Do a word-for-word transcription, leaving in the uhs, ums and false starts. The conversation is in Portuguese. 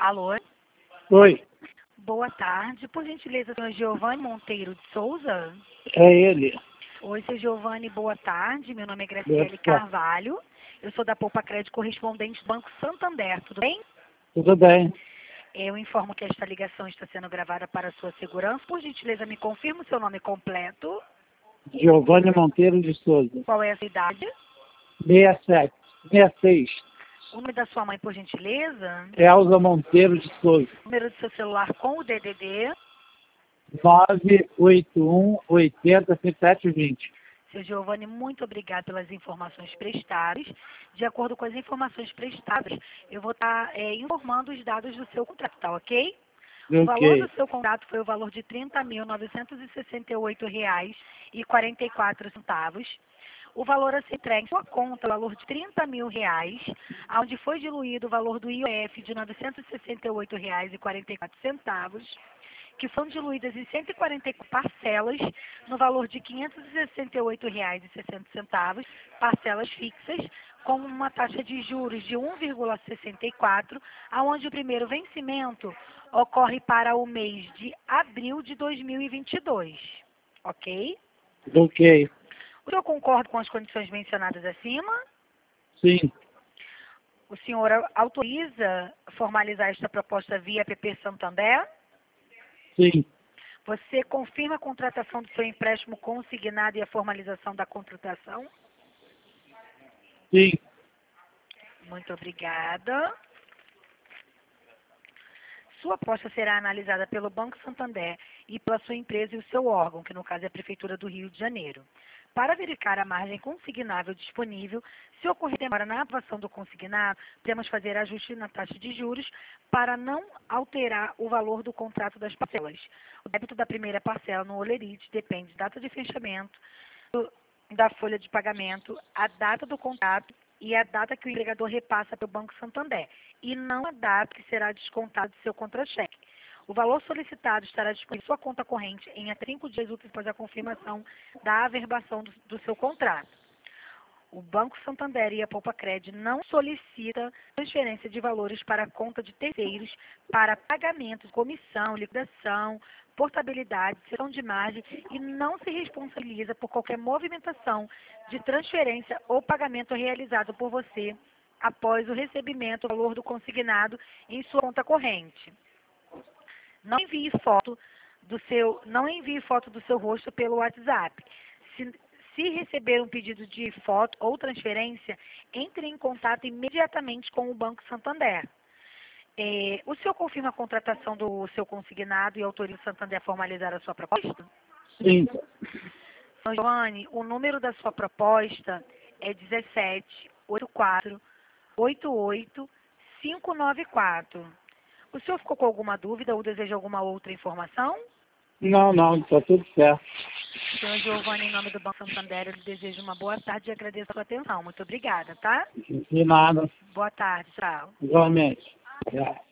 Alô? Oi, Boa tarde. Por gentileza, senhor Giovanni Monteiro de Souza? é ele. Oi, senhor Giovanni, boa tarde. Meu nome é Boa Graciele tarde. Carvalho. Eu sou da Poupa Crédito correspondente do Banco Santander, tudo bem? Tudo bem? Eu informo que esta ligação está sendo gravada para sua segurança. Por gentileza, me confirma o seu nome completo. Giovanni Monteiro de Souza. Qual é a sua idade? sessenta e sete, sessenta e seis. O nome da sua mãe, por gentileza? Elza Monteiro de Souza. Número do seu celular com o D D D. nove oito um, oitenta, cinquenta e sete, vinte. Seu Giovanni, muito obrigada pelas informações prestadas. De acordo com as informações prestadas, eu vou estar é, informando os dados do seu contrato, tá ok? O valor do Ok. seu contrato foi o valor de trinta mil novecentos e sessenta e oito reais e quarenta e quatro centavos. O valor a ser entregue em sua conta, o valor de trinta mil reais, onde foi diluído o valor do I O F de novecentos e sessenta e oito reais e quarenta e quatro centavos, que foram diluídas em cento e quarenta e quatro parcelas, no valor de quinhentos e sessenta e oito reais e sessenta centavos, parcelas fixas, com uma taxa de juros de um vírgula sessenta e quatro, aonde o primeiro vencimento ocorre para o mês de abril de dois mil e vinte e dois. Ok? Ok. O senhor concorda com as condições mencionadas acima? Sim. O senhor autoriza formalizar esta proposta via P P Santander? Sim. Você confirma a contratação do seu empréstimo consignado e a formalização da contratação? Sim. Muito obrigada. Sua aposta será analisada pelo Banco Santander e pela sua empresa e o seu órgão, que no caso é a Prefeitura do Rio de Janeiro. Para verificar a margem consignável disponível, se ocorrer demora na aprovação do consignado, podemos fazer ajuste na taxa de juros para não alterar o valor do contrato das parcelas. O débito da primeira parcela no Olerite depende da data de fechamento, do- da folha de pagamento, a data do contrato e a data que o empregador repassa para o Banco Santander, e não a data que será descontado do seu contra-cheque. O valor solicitado estará disponível em sua conta corrente em até cinco dias úteis após a confirmação da averbação do, do seu contrato. O Banco Santander e a Poupa Crédito não solicitam transferência de valores para a conta de terceiros para pagamento de comissão, liquidação, portabilidade, cessão de margem e não se responsabiliza por qualquer movimentação de transferência ou pagamento realizado por você após o recebimento do valor do consignado em sua conta corrente. Não envie foto do seu, não envie foto do seu rosto pelo WhatsApp. Se, se receber um pedido de foto ou transferência, entre em contato imediatamente com o Banco Santander. É, o senhor confirma a contratação do seu consignado e autoriza o Santander a formalizar a sua proposta? Sim. São Giovanni, o número da sua proposta é dezessete, oitenta e quatro, oitenta e oito, quinhentos e noventa e quatro. O senhor ficou com alguma dúvida ou deseja alguma outra informação? Não, não, está tudo certo. Senhor Giovanni, em nome do Banco Santander, eu lhe desejo uma boa tarde e agradeço a sua atenção. Muito obrigada, tá? De nada. Boa tarde, tchau. Igualmente. É.